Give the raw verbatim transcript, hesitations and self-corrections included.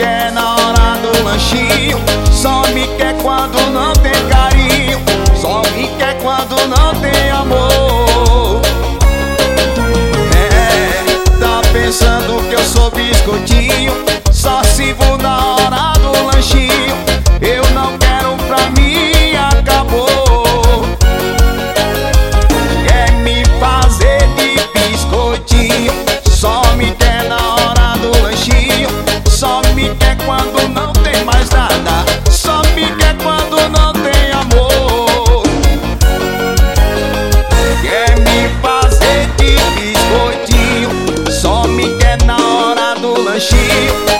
quer na hora do lanchinho, só me quer quando não tem carinho, só me quer quando não tem amor. É, tá pensando que eu sou biscoitinho, só sirvo na hora do lanchinho, eu não quero pra mim, acabou. Quer me fazer de biscoitinho, só me quer na hora do lanchinho, só me quer quando não tem mais nada, só me quer quando não tem amor. Quer me fazer de biscoitinho, só me quer na hora do lanchinho,